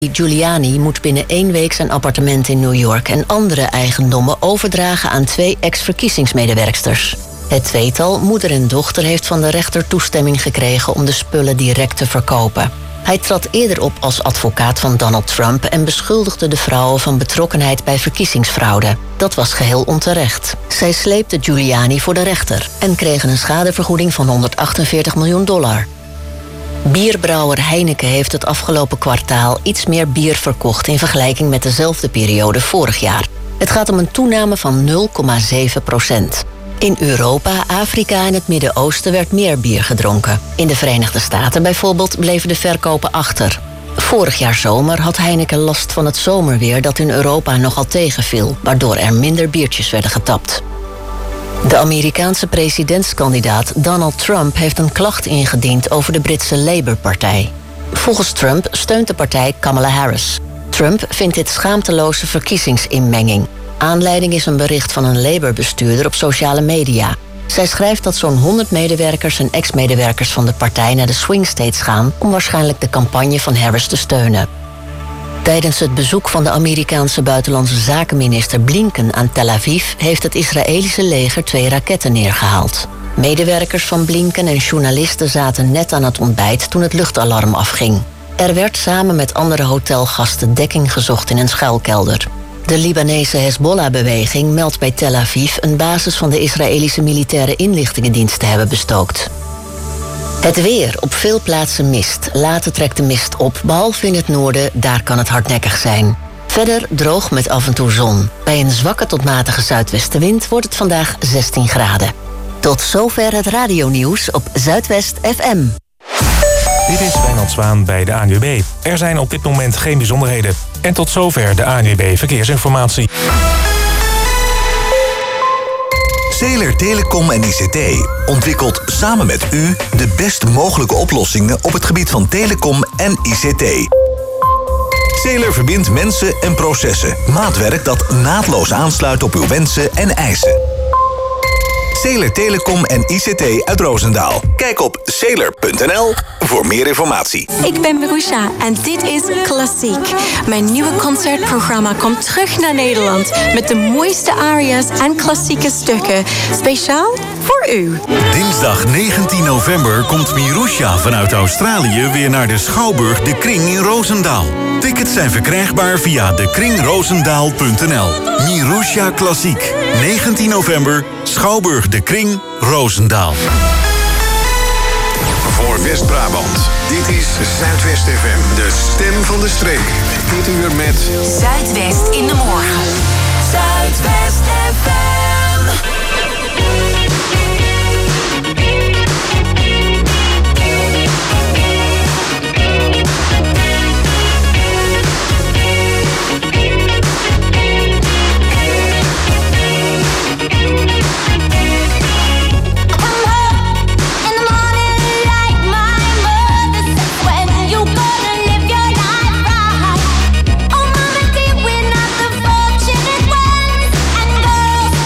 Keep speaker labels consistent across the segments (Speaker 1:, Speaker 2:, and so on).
Speaker 1: Giuliani moet binnen 1 week zijn appartement in New York en andere eigendommen overdragen aan 2 ex-verkiezingsmedewerksters. Het tweetal, moeder en dochter, heeft van de rechter toestemming gekregen om de spullen direct te verkopen. Hij trad eerder op als advocaat van Donald Trump en beschuldigde de vrouwen van betrokkenheid bij verkiezingsfraude. Dat was geheel onterecht. Zij sleepte Giuliani voor de rechter en kregen een schadevergoeding van $148 miljoen. Bierbrouwer Heineken heeft het afgelopen kwartaal iets meer bier verkocht in vergelijking met dezelfde periode vorig jaar. Het gaat om een toename van 0,7%. In Europa, Afrika en het Midden-Oosten werd meer bier gedronken. In de Verenigde Staten bijvoorbeeld bleven de verkopen achter. Vorig jaar zomer had Heineken last van het zomerweer dat in Europa nogal tegenviel, waardoor er minder biertjes werden getapt. De Amerikaanse presidentskandidaat Donald Trump heeft een klacht ingediend over de Britse Labour-partij. Volgens Trump steunt de partij Kamala Harris. Trump vindt dit schaamteloze verkiezingsinmenging. Aanleiding is een bericht van een Labour-bestuurder op sociale media. Zij schrijft dat zo'n 100 medewerkers en ex-medewerkers van de partij naar de swing states gaan om waarschijnlijk de campagne van Harris te steunen. Tijdens het bezoek van de Amerikaanse buitenlandse zakenminister Blinken aan Tel Aviv heeft het Israëlische leger 2 raketten neergehaald. Medewerkers van Blinken en journalisten zaten net aan het ontbijt toen het luchtalarm afging. Er werd samen met andere hotelgasten dekking gezocht in een schuilkelder. De Libanese Hezbollah-beweging meldt bij Tel Aviv een basis van de Israëlische militaire inlichtingendienst te hebben bestookt. Het weer. Op veel plaatsen mist. Later trekt de mist op, behalve in het noorden, daar kan het hardnekkig zijn. Verder droog met af en toe zon. Bij een zwakke tot matige zuidwestenwind wordt het vandaag 16 graden. Tot zover het radionieuws op Zuidwest FM.
Speaker 2: Dit is Wijnand Zwaan bij de ANWB. Er zijn op dit moment geen bijzonderheden. En tot zover de ANWB Verkeersinformatie.
Speaker 3: Zeeler Telecom en ICT ontwikkelt samen met u de best mogelijke oplossingen op het gebied van telecom en ICT. Zeeler verbindt mensen en processen. Maatwerk dat naadloos aansluit op uw wensen en eisen. Zeeler Telecom en ICT uit Roosendaal. Kijk op zeeler.nl voor meer informatie.
Speaker 4: Ik ben Marusha en dit is Klassiek. Mijn nieuwe concertprogramma komt terug naar Nederland met de mooiste aria's en klassieke stukken. Speciaal voor u.
Speaker 5: Dinsdag 19 november komt Marusha vanuit Australië weer naar de Schouwburg De Kring in Roosendaal. Tickets zijn verkrijgbaar via dekringroosendaal.nl. Marusha Klassiek. 19 november, Schouwburg De Kring, Roosendaal.
Speaker 6: Voor West-Brabant, dit is Zuidwest FM, de stem van de streek. Dit uur met
Speaker 7: Zuidwest in de morgen. Zuidwest FM.
Speaker 8: Oh, mama, dear, we're not the fortunate ones. And girls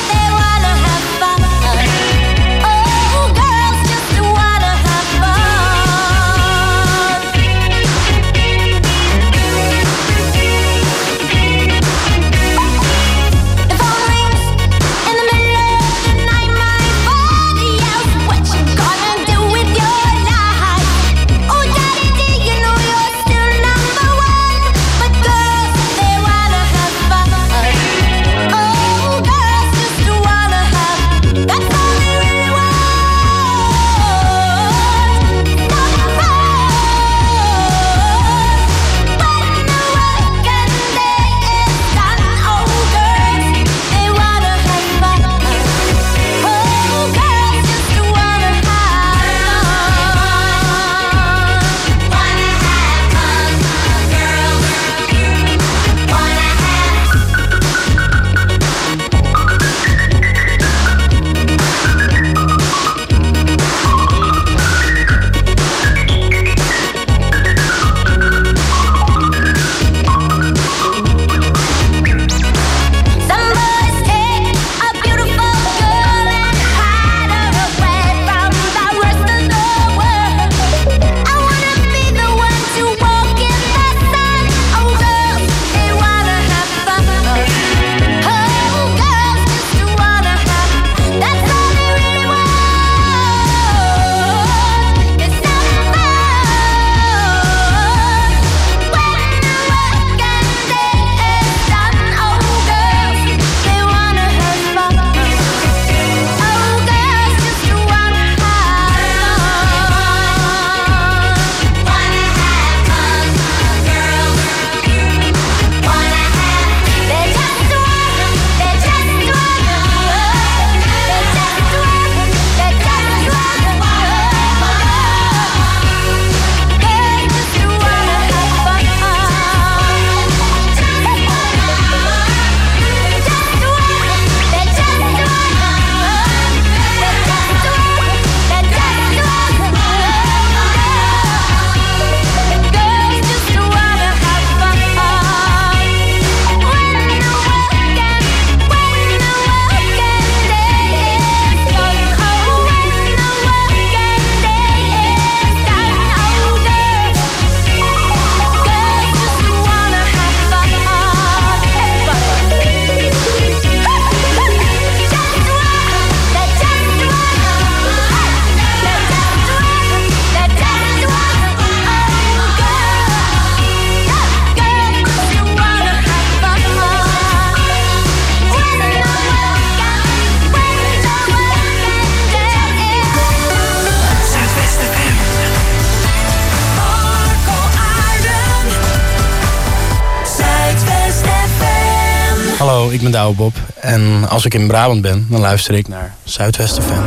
Speaker 8: Hallo, ik ben Douwe Bob. En als ik in Brabant ben, dan luister ik naar Zuidwest FM.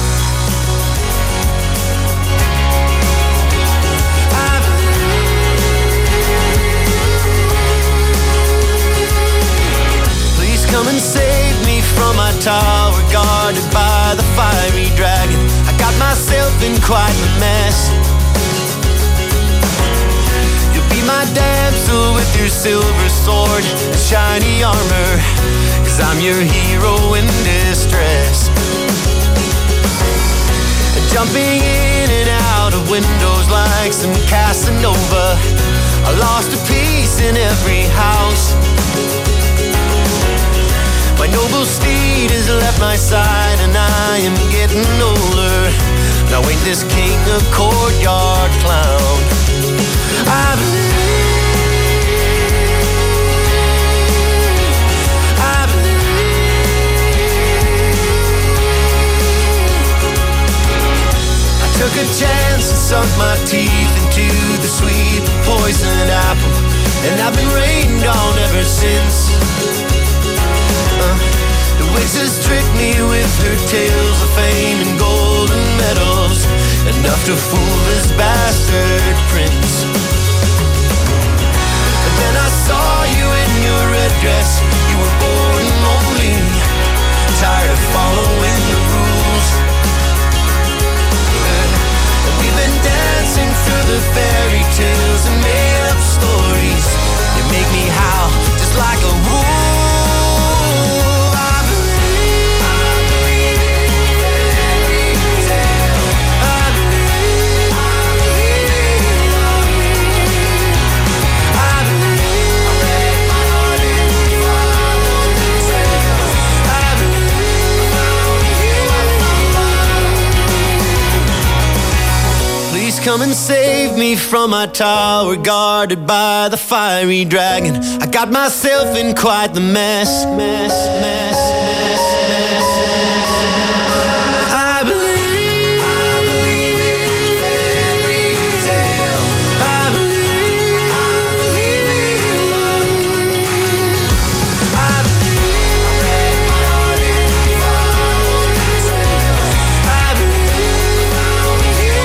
Speaker 9: Please come and save me from my tower, guarded by the fiery dragon. I got myself in quite a mess. My damsel with your silver sword and shiny armor, 'cause I'm your hero in distress. Jumping in and out of windows like some Casanova, I lost a piece in every house. My noble steed has left my side and I am getting older. Now ain't this king a courtyard clown? I believe took a chance and sunk my teeth into the sweet poisoned apple, and I've been rained on ever since. The witch has tricked me with her tales of fame and golden medals, enough to fool this bastard prince. And then I saw you in your red dress, you were born lonely, tired of following the rules. We've been dancing through the fairy tales and made up stories. You make me howl just like a wolf. I believe in fairy tale. I believe I read my heart and followed the trail. I believe found you. Please come and save me from my tower, guarded by the fiery dragon. I got myself in quite the mess. I believe in fairy tale. I believe in love. I believe I read my heart and followed the trail. I believe found you.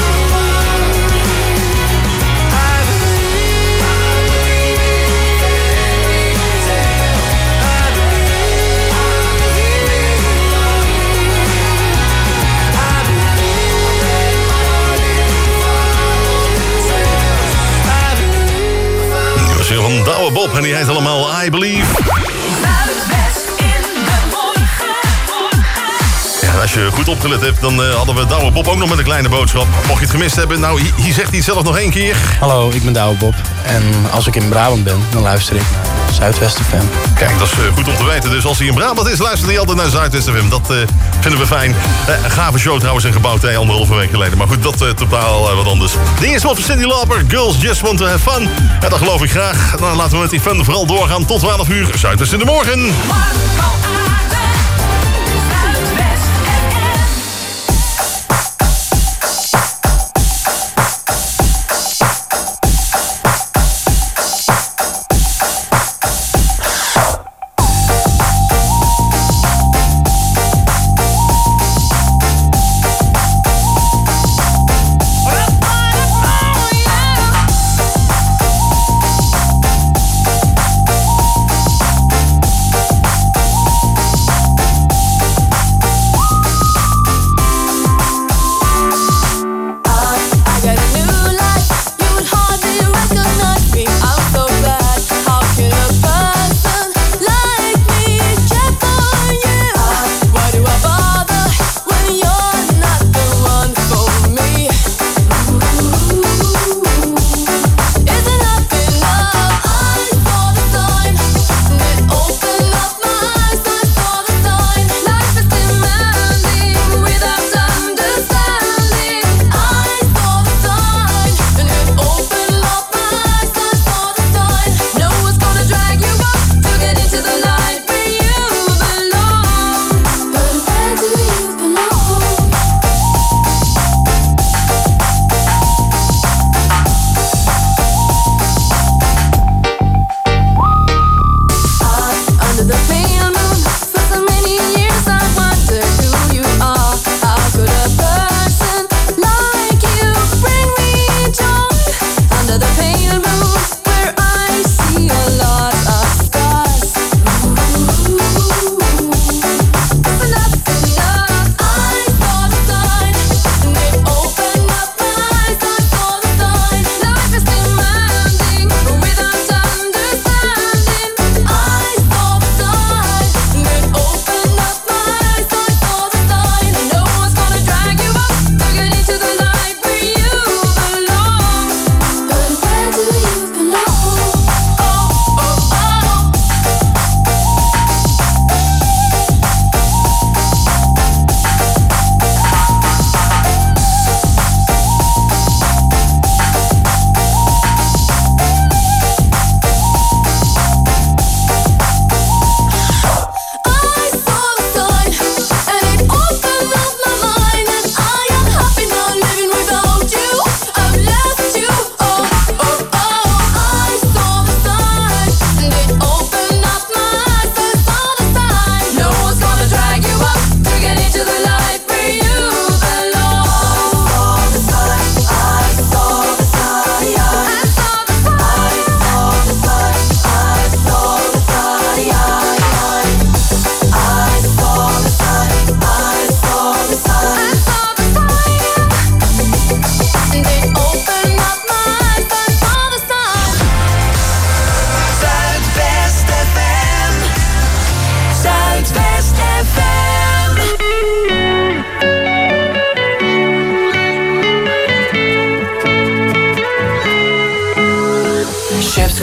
Speaker 10: Van Douwe Bob en die heet allemaal I Believe.
Speaker 7: Zuidwest in de morgen.
Speaker 10: Ja, als je goed opgelet hebt, dan hadden we Douwe Bob ook nog met een kleine boodschap. Mocht je het gemist hebben, nou, hier zegt hij het zelf nog 1 keer.
Speaker 8: Hallo, ik ben Douwe Bob. En als ik in Brabant ben, dan luister ik naar Zuidwest FM.
Speaker 10: Kijk, dat is goed om te weten. Dus als hij in Brabant is, luistert hij altijd naar Zuidwest FM. Dat vinden we fijn. Een gave show trouwens en gebouwd 1,5 week geleden. Maar goed, dat totaal wat anders. De eerste van Cyndi Lauper, Girls Just Want To Have Fun. Ja, dat geloof ik graag. Dan laten we met die fun vooral doorgaan tot 12 uur. Zuidwest in de morgen.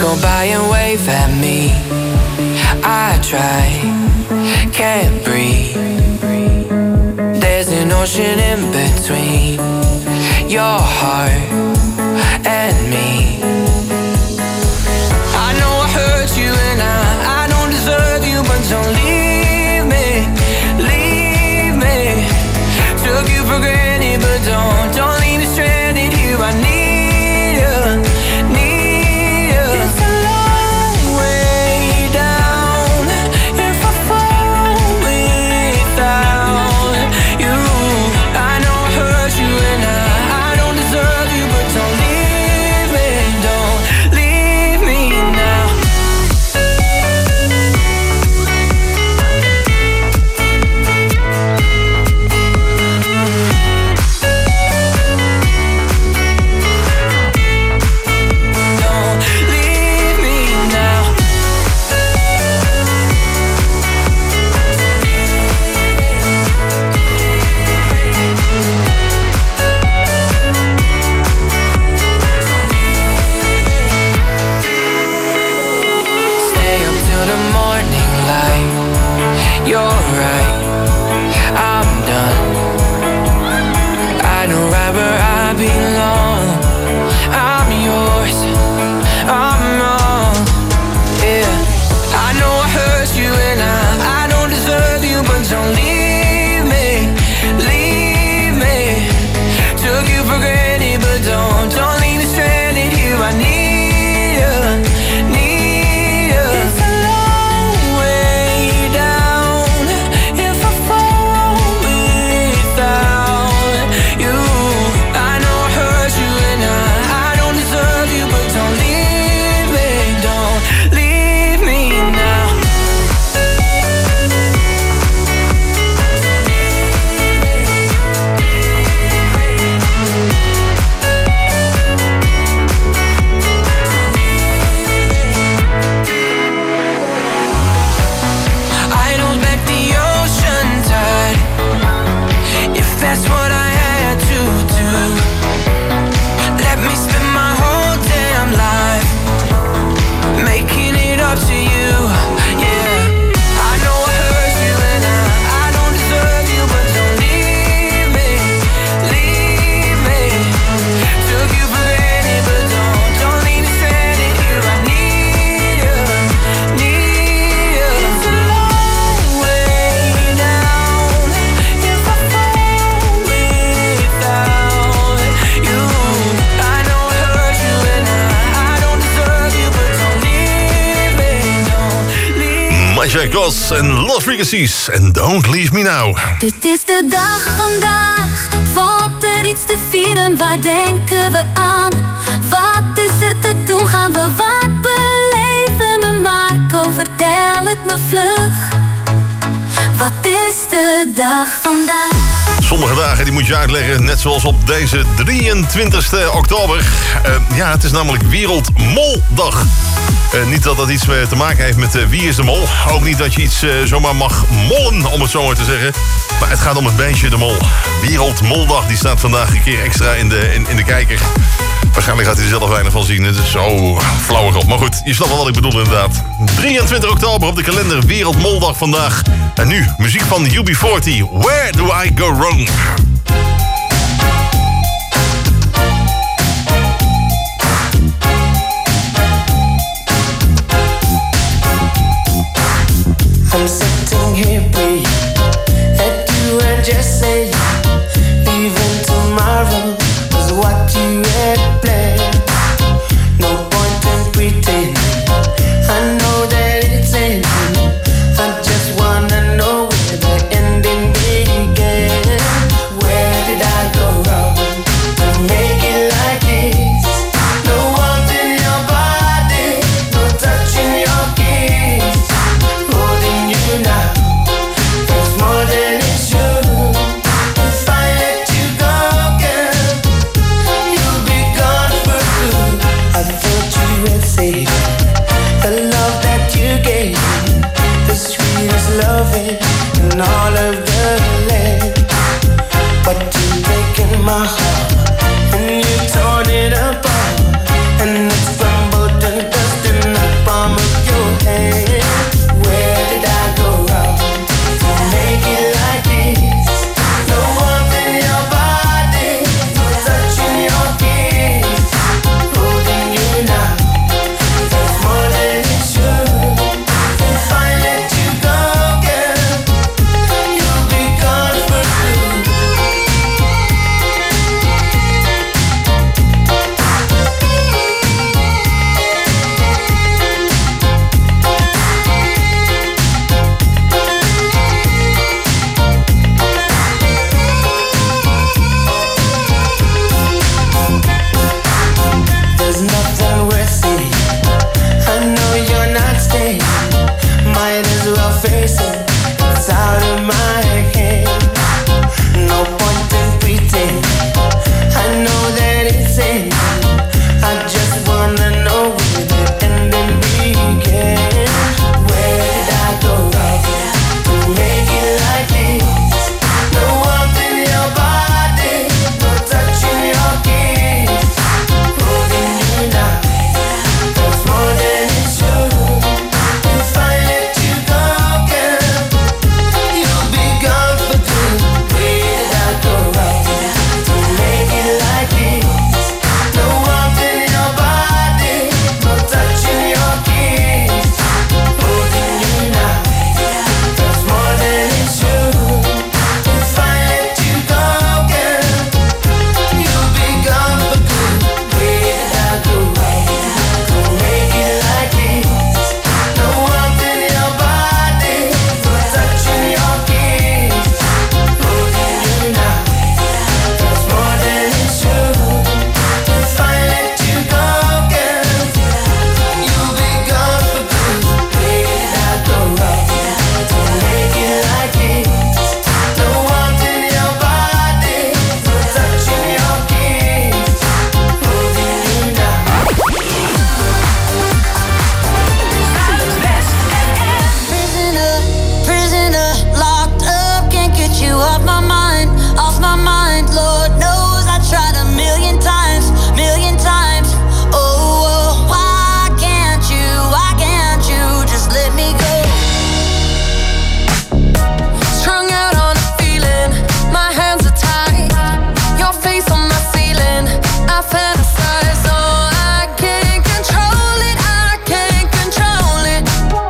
Speaker 11: go by and wave at me. I try, can't breathe. There's an ocean in between your heart and me. I know I hurt you and I don't deserve you, but don't leave me, leave me. Took you for granted, but don't leave me stranded here. I need you, need you. It's a long way down if I fall without you. I know I hurt you and I don't deserve you, but don't leave me now. You're right, I'm done. I know right where I belong. I'm yours, I'm wrong. Yeah, I know I hurt you and I don't deserve you, but don't leave me, leave me. Took you for granted, but don't leave me stranded here. I need you, need you. It's a long way down. That's what I had to do. Let me spend my whole damn life making it up to you. Yeah, I know I hurt you and I don't deserve you, but don't leave me, leave me. Took you for granted, but don't leave me stranded here. I need you, need you. It's a long way down if I fall.
Speaker 10: Jack Goss en Lost Frequencies en Don't Leave Me Now.
Speaker 12: Dit is de dag vandaag, valt er iets te vieren, waar denken we aan? Wat is er te doen, gaan we wat beleven we Marco, vertel het me vlug. Wat is de dag vandaag?
Speaker 10: Sommige dagen die moet je uitleggen, net zoals op deze 23 oktober. Ja, het is namelijk Wereldmoldag. Niet dat dat iets te maken heeft met Wie is de Mol. Ook niet dat je iets zomaar mag mollen, om het zo maar te zeggen. Maar het gaat om het beestje de mol. Wereldmoldag, die staat vandaag een keer extra in de kijker. Waarschijnlijk gaat hij er zelf weinig van zien. Het is zo flauwig op. Maar goed, je snapt wel wat ik bedoel inderdaad. 23 oktober op de kalender, Wereldmoldag vandaag. En nu, muziek van UB40. Where do I go wrong?
Speaker 13: I'm sitting here praying that you and just say even tomorrow was what you had planned. No point in pretending. I know that it's ending. I just wanna know where the ending began. Where did I go wrong to make it like this? No warmth in your body, no touch in your kiss. Holding you now, it's more than it should. If I let you go, girl, you'll be gone for good. I thought you had saved the love that you gave me, the sweetest loving in all of the land. But you've taken my heart and you torn it apart, and it's crumbled to dust in face it, it's out of my hand. No point in pretending, I know that it's ending. I just wanna know where the ending began. Where did I go wrong to make it like this? No warmth in your body, no touch in your kiss. Holding you now, that's more than it should. If I let you go, girl, you'll be gone for good. Where did I go wrong to make it like this? No warmth in your body, no touch in your kiss. Holding you now, that's more than it should. If I let you go, girl, you'll be gone for good. Where did I go wrong to make it like this? No warmth in your body, no touch in your kiss. Holding you now, that's more than it should. If I let you go, girl, you'll be gone for good. Where did I go wrong to make it like this? No warmth in your body, no touch in your kiss. Holding you now.
Speaker 12: Prisoner, prisoner, locked up, can't get you off my mind, off my mind. Lord knows I tried a million times, million times. Oh, why can't you just let me go?
Speaker 11: Strung out on a feeling, my hands are tied. Your face on my ceiling, I fantasize. Oh, I can't control it, I can't control it.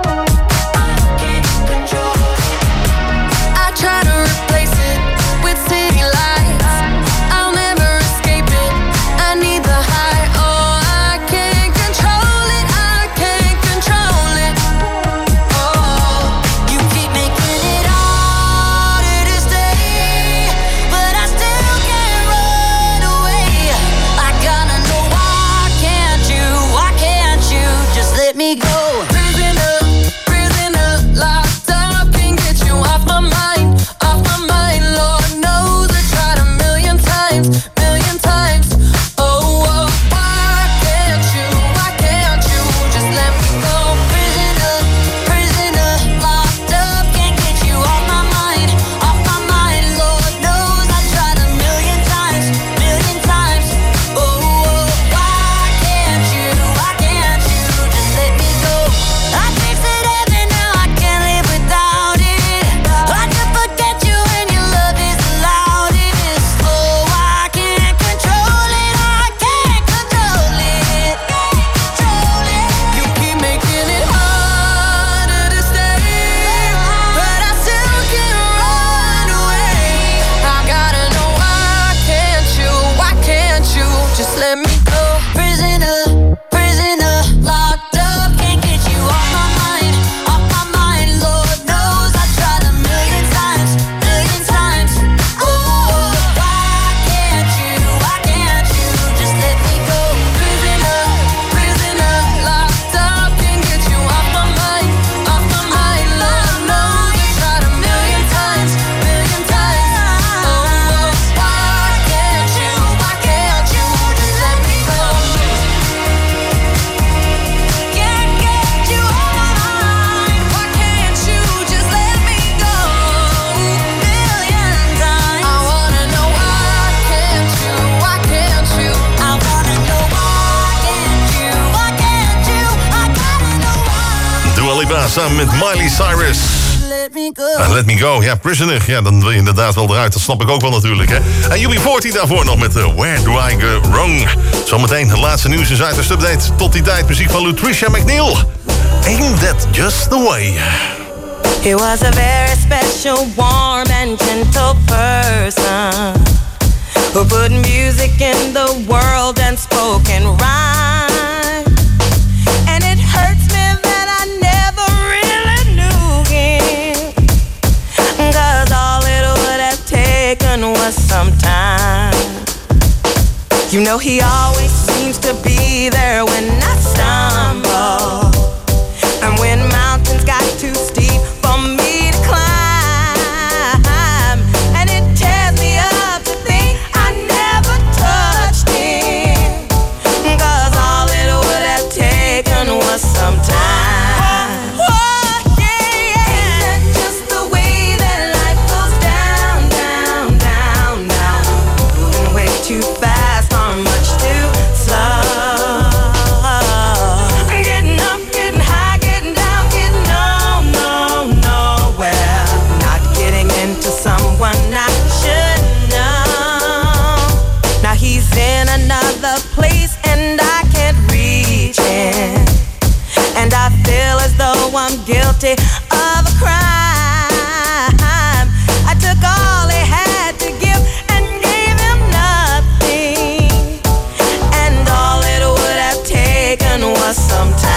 Speaker 11: I try to replace it with city lights. I'll never escape it, I need the high. Oh, I can't control it, I can't control it.
Speaker 12: Oh, you keep making it harder to stay, but I still can't run away. I gotta know why can't you just let me go?
Speaker 11: Prisoner, prisoner, locked up, can't get you off my mind, off my mind. Lord knows I tried a million times, million times. Oh, why can't you just let me go?
Speaker 12: Prisoner, prisoner, locked up, can't get you off my mind, off my mind. Lord knows I tried a million times, million times. Oh, why can't you just let me go? I tasted heaven, now I can't live without it. I can forget you when your love is the loudest. Oh, I can't control it, I can't control it.
Speaker 11: You keep making it harder to stay, but I still can't run away. I gotta know why can't you just let me go?
Speaker 12: Prisoner, prisoner, locked up, can't get you off my mind, off my mind. Lord knows I tried a million times, million times. Oh, why can't you just let me go?
Speaker 11: Prisoner, prisoner, locked up, can't get you off my mind, off my mind. Lord knows I tried a million times, million times. Oh, why can't you just let me go?
Speaker 12: Can't get you off my mind. Why can't you just let me go? Million times.
Speaker 11: I wanna know why can't you?
Speaker 12: I wanna know why can't you? I gotta know why.
Speaker 10: Dua Lipa samen met Miley Cyrus.
Speaker 12: Let me go.
Speaker 10: Let me go. Ja, Prisoner. Ja, dan wil je inderdaad wel eruit. Dat snap ik ook wel natuurlijk, hè. En UB40 daarvoor nog met Where Do I Go Wrong. Zometeen het laatste nieuws in Zuidwest Update. Tot die tijd muziek van Lutricia McNeil. Ain't that just the way?
Speaker 14: He was a very special, warm and gentle person who put music in the world and spoke in rhyme. And it hurts me that I never really knew him, 'cause all it would have taken was some time. You know he always seems to be there when I stumble, and when mountains got too steep for I'm guilty of a crime. I took all he had to give and gave him nothing, and all it would have taken was some time.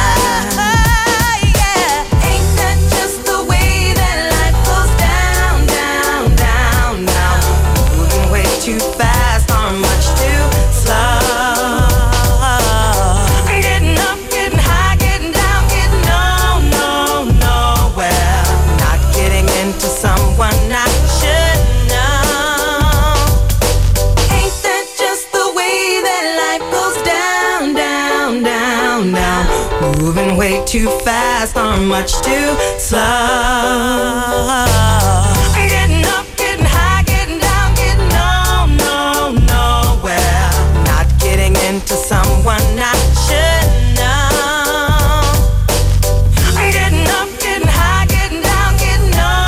Speaker 14: Too fast or much too slow. Getting up, getting high, getting down, getting nowhere. Not getting into someone I should know. Ain't that just the way that life goes down, down, down, down? Moving way too fast or much too slow. Getting up, getting high, getting down, getting nowhere. Not getting into someone I should know. Getting up, getting high, getting down, getting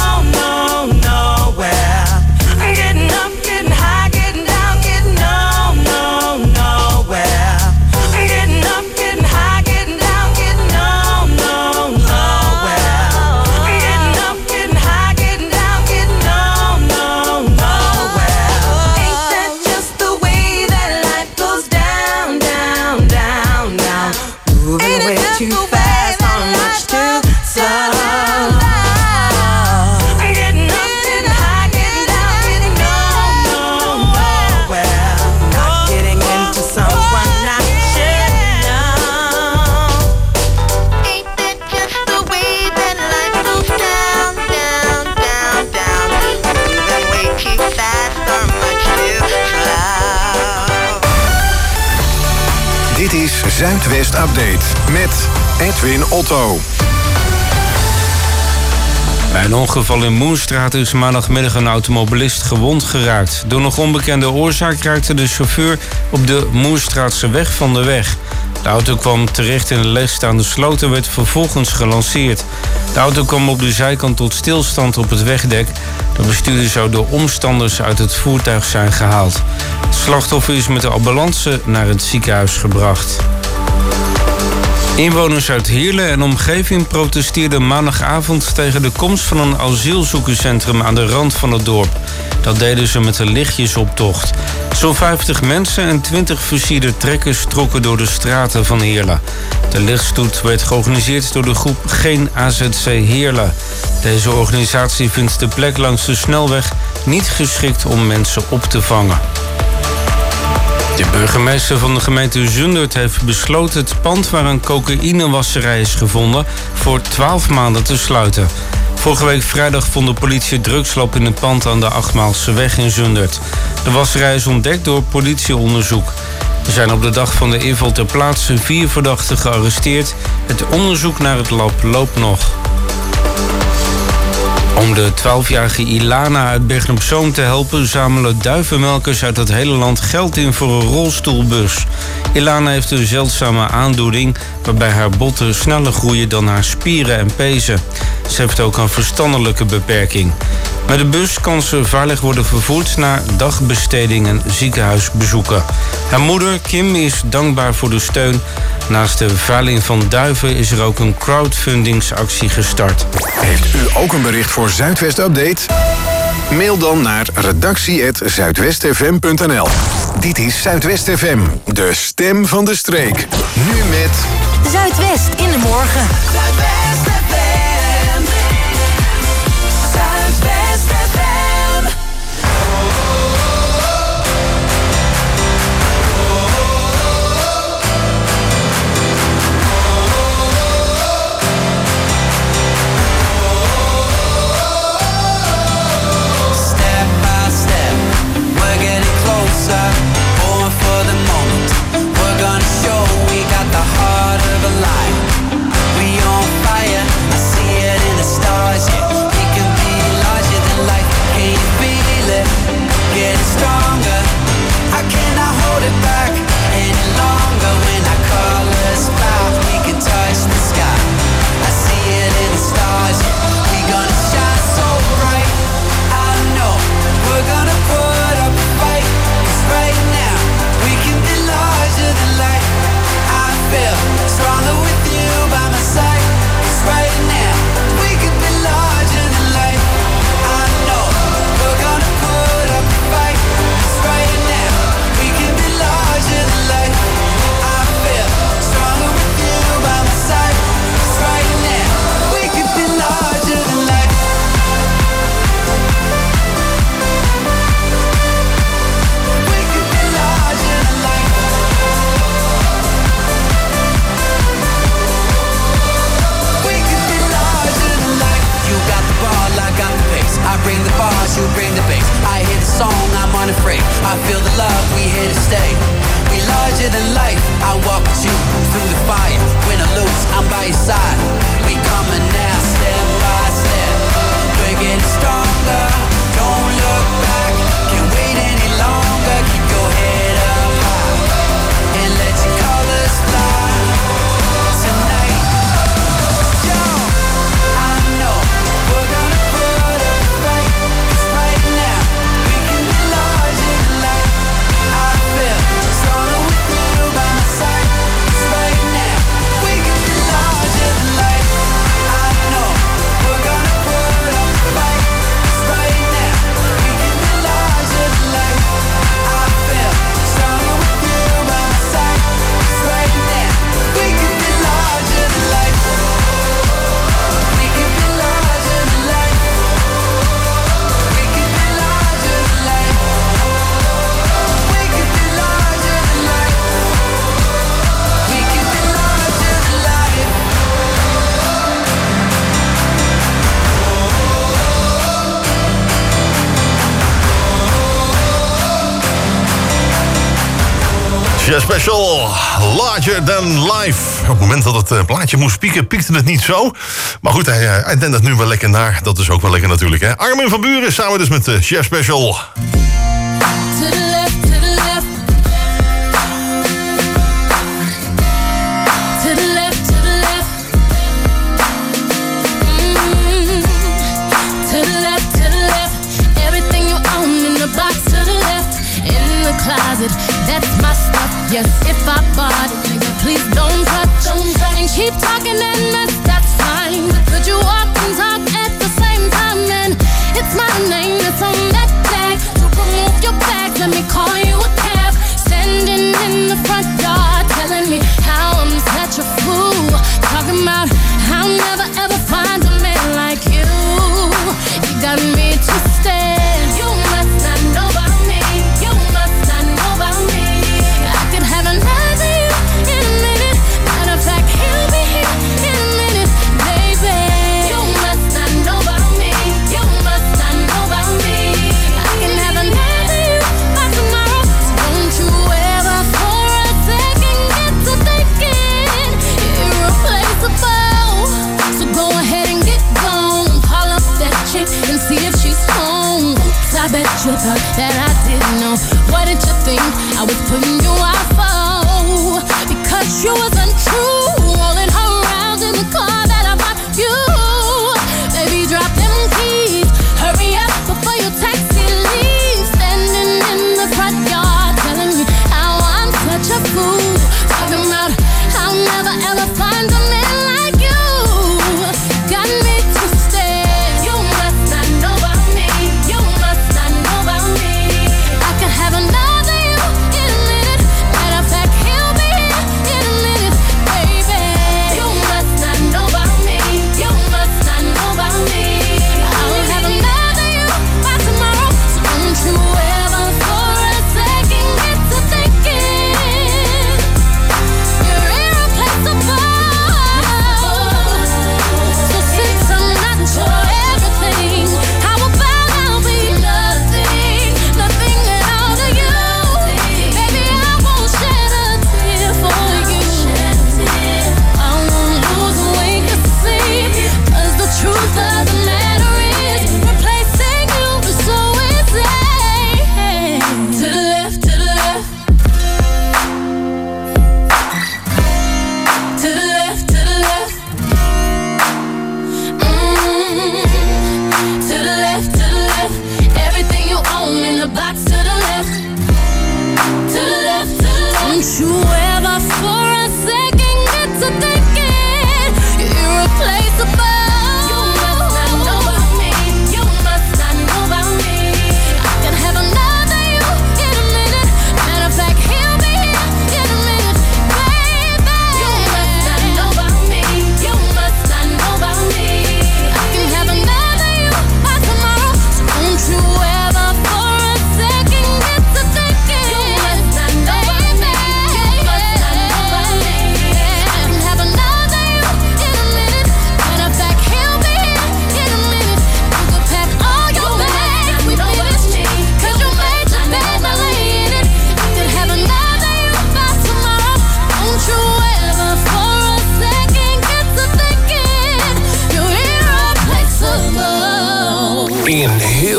Speaker 14: nowhere. Getting up, getting high, getting down, getting nowhere. Getting up, getting high, getting down, getting nowhere. Getting up, getting high, getting down, getting nowhere. Ain't that just the way that life goes down, down, down, down? Moving way too fast or much too slow. Getting up, getting high, getting down, getting nowhere. Not getting into someone I should know. Ain't that just the way that life goes down, down, down, down? Moving way too fast or much too slow.
Speaker 6: Dit is Zuidwest Update met Edwin Otto.
Speaker 15: Bij een ongeval in Moerstraat is maandagmiddag een automobilist gewond geraakt. Door nog onbekende oorzaak raakte de chauffeur op de Moerstraatse weg van de weg. De auto kwam terecht in een leegstaande sloot en werd vervolgens gelanceerd. De auto kwam op de zijkant tot stilstand op het wegdek. De bestuurder zou door omstanders uit het voertuig zijn gehaald. Het slachtoffer is met de ambulance naar het ziekenhuis gebracht. Inwoners uit Heerlen en omgeving protesteerden maandagavond tegen de komst van een asielzoekerscentrum aan de rand van het dorp. Dat deden ze met een lichtjesoptocht. Zo'n 50 mensen en 20 versierde trekkers trokken door de straten van Heerlen. De lichtstoet werd georganiseerd door de groep Geen AZC Heerlen. Deze organisatie vindt de plek langs de snelweg niet geschikt om mensen op te vangen. De burgemeester van de gemeente Zundert heeft besloten het pand waar een cocaïnewasserij is gevonden voor 12 maanden te sluiten. Vorige week vrijdag vond de politie drugslab in het pand aan de Achtmaalseweg in Zundert. De wasserij is ontdekt door politieonderzoek. Er zijn op de dag van de inval ter plaatse 4 verdachten gearresteerd. Het onderzoek naar het lab loopt nog. Om de 12-jarige Ilana uit Bergen op Zoom te helpen zamelen duivenmelkers uit het hele land geld in voor een rolstoelbus. Ilana heeft een zeldzame aandoening waarbij haar botten sneller groeien dan haar spieren en pezen. Ze heeft ook een verstandelijke beperking. Met de bus kan ze veilig worden vervoerd naar dagbesteding en ziekenhuisbezoeken. Haar moeder, Kim, is dankbaar voor de steun. Naast de veiling van duiven is er ook een crowdfundingsactie gestart.
Speaker 6: Heeft u ook een bericht voor Zuidwest Update? Mail dan naar redactie@zuidwestfm.nl. Dit is Zuidwest FM, de stem van de streek. Nu met
Speaker 16: Zuidwest in de morgen.
Speaker 7: Zuidwest FM. Zuidwest FM.
Speaker 11: Step by step, we're getting closer. Born for the moment. We're gonna show we got the heart of a lion. We on fire.
Speaker 17: you bring the bass. I hear the song, I'm unafraid. I feel the love, we here to stay. We larger than life. I walk with you through the fire. Win or lose, I'm by your side. We coming now, step by step. We're getting stronger. Don't look back. Can't wait any longer. Keep your head up high and let your colors fly tonight. Yo, I know we're gonna put up a fight. 'Cause right now we can be larger than life. I feel stronger with you by my side. 'Cause right now we can be larger than life. I know we're gonna put up a fight. 'Cause right now we can be larger than life. I feel stronger with you by my side. 'Cause right now we can be larger than life. We can be larger than life. We can be larger than life. We can be larger than life. We can be larger than life.
Speaker 10: Ja, special. Larger than life. Op het moment dat het plaatje moest pieken, piekte het niet zo. Maar goed, hij denkt dat nu wel lekker naar. Dat is ook wel lekker natuurlijk, hè. Armin van Buuren samen dus met Chef Special.
Speaker 12: To the left, to the left. To the left, to the left. To the left, to the left. Everything you own in the box to the left. In the closet, that's my stuff. Yes, if I bought it, nigga, please don't touch. And keep talking and mess, that's fine. But could you walk and talk at the same time? And it's my name that's on that tag. So remove your bags, let me call you a cab. Standing in the front yard, telling me how I'm such a fool. Talking about how I'll never ever find a man like you. You got me twisted. You must not know about me. You must not know about me. I could have another you in a minute. Matter of fact, he'll be here in a minute, baby. You must not know about me. You must not know about me. I can have another you by tomorrow. So don't you ever for a second get to thinking you're irreplaceable. So go ahead and get gone. Call up that chick and see if she's home. Oops, I bet you thought that I didn't know. What did you think I was putting you out for? Because you was untrue. Rolling her around in the car that I bought you. Baby, drop them keys. Hurry up before your taxi leaves. Standing in the front yard, telling me how I'm such a fool. Talking about how I'll never ever find a man like you. Got me twisted. You must not know about me. You must not know about me. I could have another you in a minute. Matter of fact, he'll be here in a minute, baby.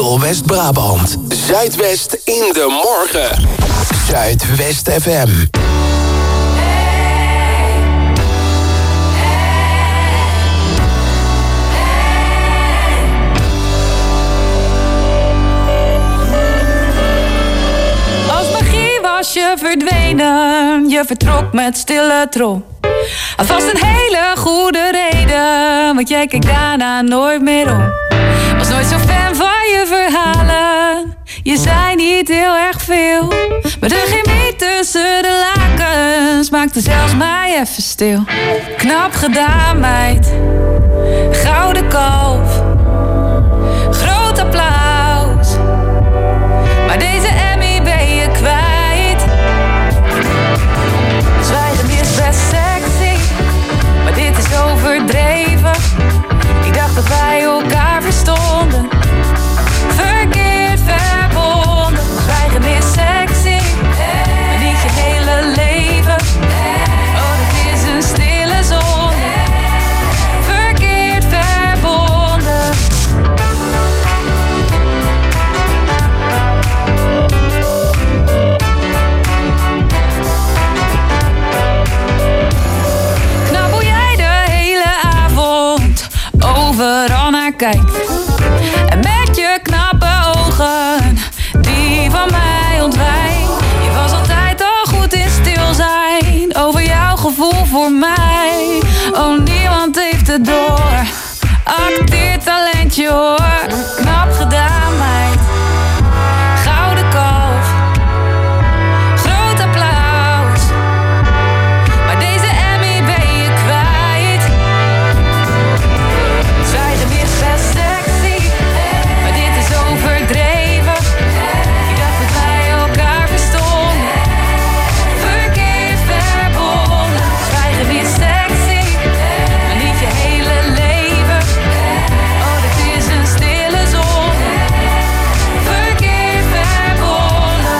Speaker 18: heel West-Brabant. Zuidwest in de morgen. Zuidwest FM.
Speaker 19: Was je verdwenen, je vertrok met stille trom. Had vast een hele goede reden, want jij keek daarna nooit meer om. Was nooit zo fan van je verhalen, je zei niet heel erg veel. Maar de chemie tussen de lakens maakte zelfs mij even stil. Knap gedaan meid, gouden kalf, groot applaus. Maar deze Emmy ben je kwijt. Zwijgen is best sexy, maar dit is overdreven. Ik dacht dat wij elkaar verstonden, verkeerd verbonden. Zwijgen is sexy, maar niet je hele leven. Oh, dat is een stille zonde, verkeerd verbonden. Overal naar kijkt. En met je knappe ogen, die van mij ontwijkt. Je was altijd al goed in stil zijn, over jouw gevoel voor mij. Oh, niemand heeft het door, acteertalentje hoor. Knap gedaan meid, gouden kalf, groot applaus. Maar deze Emmy ben je kwijt. Zwijgen is best sexy, maar dit is overdreven. Ik dacht dat wij elkaar verstonden, verkeerd verbonden. Zwijgen is sexy, maar niet je hele leven. Oh, dit is een stille zonde, verkeerd verbonden.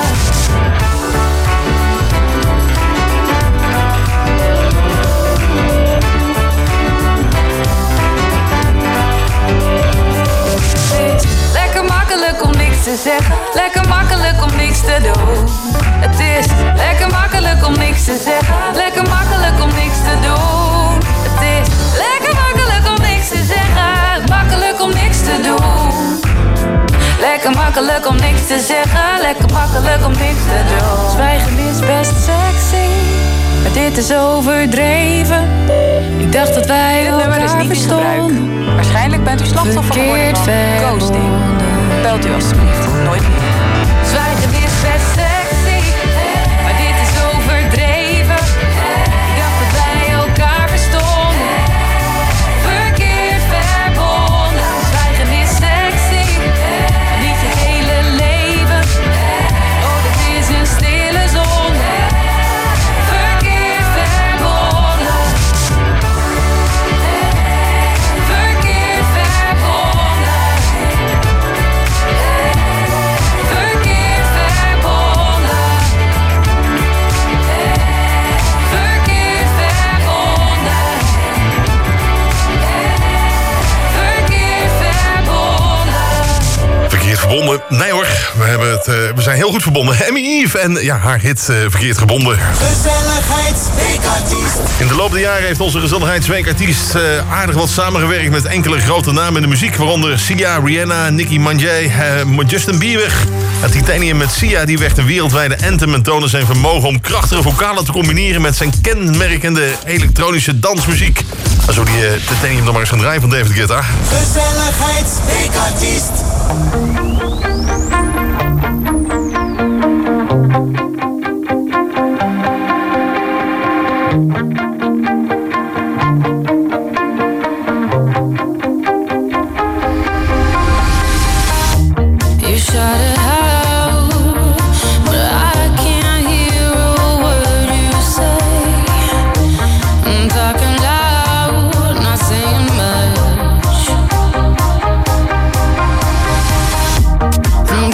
Speaker 19: Lekker makkelijk om niks te zeggen, lekker makkelijk om niks te doen. Het is lekker makkelijk om niks te zeggen, lekker makkelijk om niks te doen. Het is lekker makkelijk om niks te zeggen, makkelijk om niks te doen. Lekker makkelijk om niks te zeggen, lekker makkelijk om niks te doen. Zwijgen is best sexy, maar dit is overdreven. Ik dacht dat wij elkaar verstonden. Waarschijnlijk bent u slachtoffer geworden van ghosting. Belt u alstublieft nooit meer. Zwijgen is best sexy, maar dit is overdreven. Ik dacht dat wij elkaar verstonden, verkeerd verbonden. Zwijgen is sexy, maar niet je hele leven. Oh, dat is een stille zonde, verkeerd verbonden. Verkeerd verbonden. Verkeerd verbonden. Verkeerd verbonden. Verkeerd verbonden.
Speaker 10: Verkeerd verbonden? Nee hoor, we zijn heel goed verbonden. Emmy Eve en ja, haar hit Verkeerd gebonden.
Speaker 18: Gezelligheidsweekartiest.
Speaker 10: In de loop der jaren heeft onze gezelligheidsweekartiest aardig wat samengewerkt met enkele grote namen in de muziek. Waaronder Sia, Rihanna, Nicki Minaj, Justin Bieber. Het Titanium met Sia die werd een wereldwijde anthem en toonde zijn vermogen om krachtige vocalen te combineren met zijn kenmerkende elektronische dansmuziek. Zo die Titanium dan maar eens gaan draaien van David Guetta.
Speaker 18: Gezelligheidsweekartiest.
Speaker 19: You shut it out, but I can't hear a word you say. I'm talking loud, not saying much.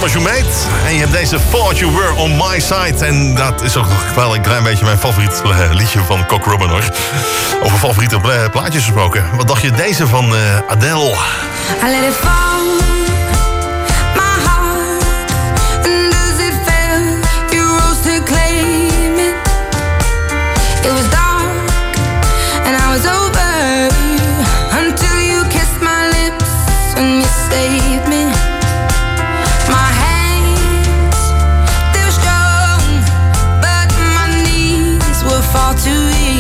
Speaker 10: Was You Made. En je hebt deze Thought You Were On My Side. En dat is ook nog wel een klein beetje mijn favoriet liedje van Cock Robin, hoor. Over favoriete plaatjes gesproken. Wat dacht je deze van Adele?
Speaker 19: I let it fall, my heart. And does it feel you rose to claim it? It was dark and I was over until you kissed my lips and you saved me. My hands, they're strong, but my knees were far too weak.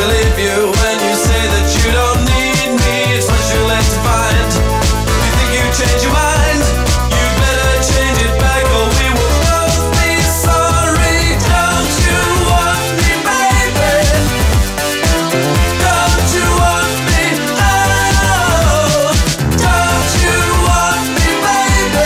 Speaker 20: believe you when you say that you don't need me. It's much too late to find. You think you change your mind? You better change it back or we will both be sorry. Don't you want me, baby? Don't you want me? Oh, don't you want me, baby?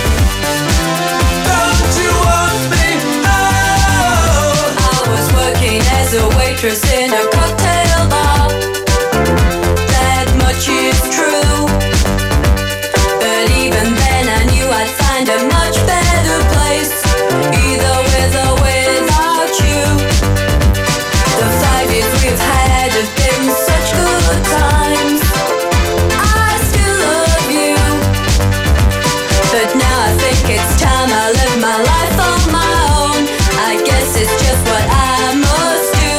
Speaker 20: Don't you want me? Oh,
Speaker 12: I was working as a waitress in a cocktail bar. That much is true. But even then I knew I'd find a much better place, either with or without you. The 5 years we've had have been such good times. I still love you, but now I think it's time I live my life on my own. I guess it's just what I must do.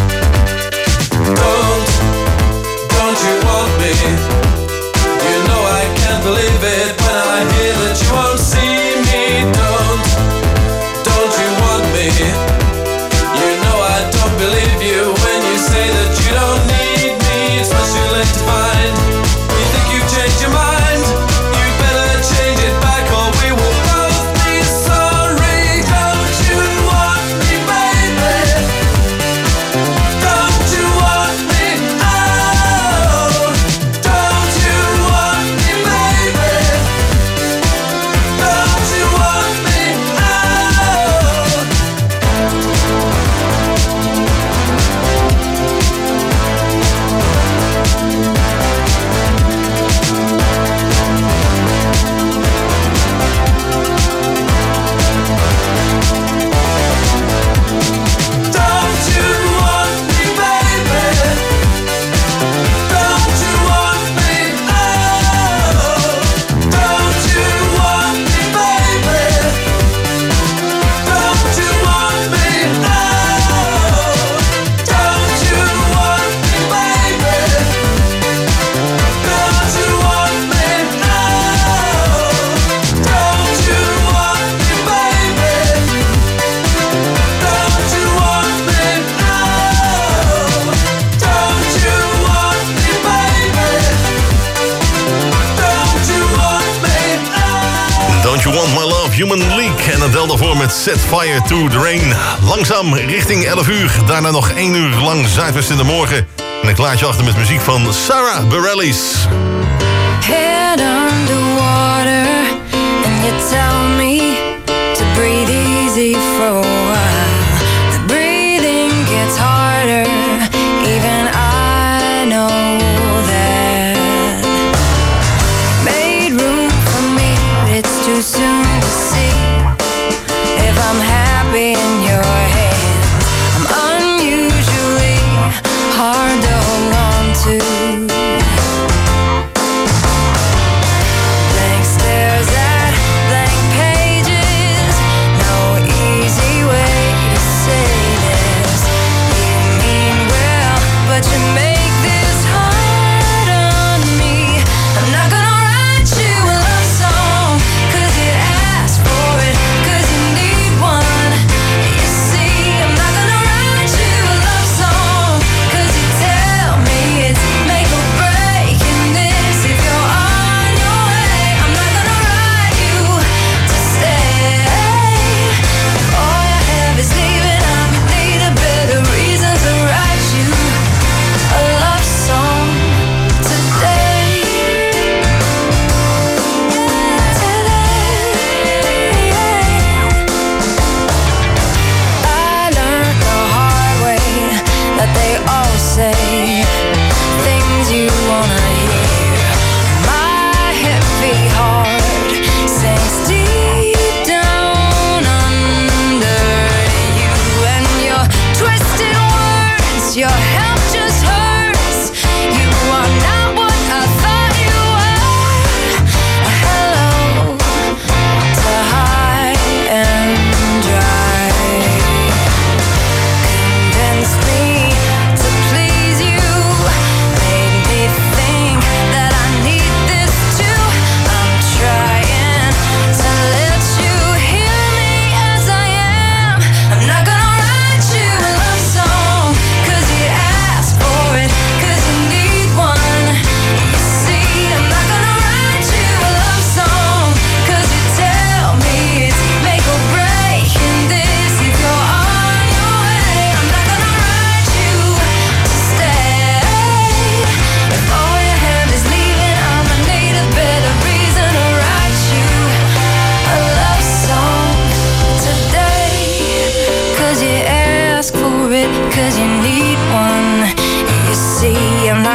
Speaker 20: Don't you want me? You know I can't believe it when I hear that you won't see me. Don't you want me? You know I don't believe you when you say that you don't need me. It's much too late to find. You think you've changed your mind? You better change it back or we will both be sorry. Don't you want me, baby? Don't you want me? Oh, don't you want me, baby? Don't you want me? Oh. Don't you want me, baby? Don't you want me? Oh, don't you want me, baby? Don't you want me? Oh, don't you want me, baby? Don't you want me? Oh, don't you want me, baby? Don't you want me? Oh, don't you want me, baby? Don't you want me?
Speaker 10: Don't You Want My Love, Human League. En Adele daarvoor met Set Fire to the Rain. Langzaam richting 11 uur. Daarna nog 1 uur lang Zuidwest in de morgen. En een klaartje achter met muziek van Sarah Bareilles.
Speaker 11: Head underwater, and you tell me to breathe easy for a while. The breathing gets harder, even I know that. Made room for me, but it's too soon to see if I'm happy in your hands. I'm unusually hard to hold on to. Blank stares at blank pages, no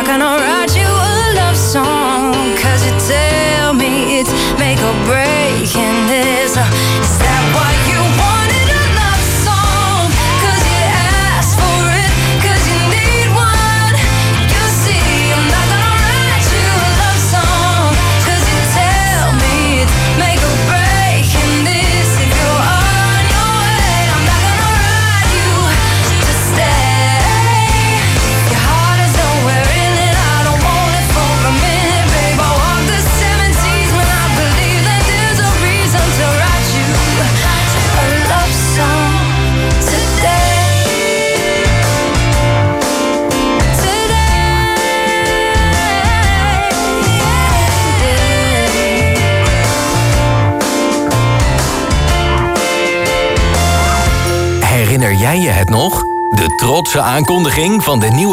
Speaker 19: not gonna write you a love song, 'cause you tell me it's make or break in this. Is that why you wanted a love song? 'Cause you asked for it, 'cause you need one. You see, I'm not gonna write you a love song, 'cause you tell me it's make or break in this. If you're on your way, I'm not gonna write you to stay. Your heart is nowhere in it, I don't want it for a minute, babe. I walk the 70s when I believe that there's a reason to write you a love song today.
Speaker 18: Herinner jij je het nog? De trotse aankondiging van de nieuwe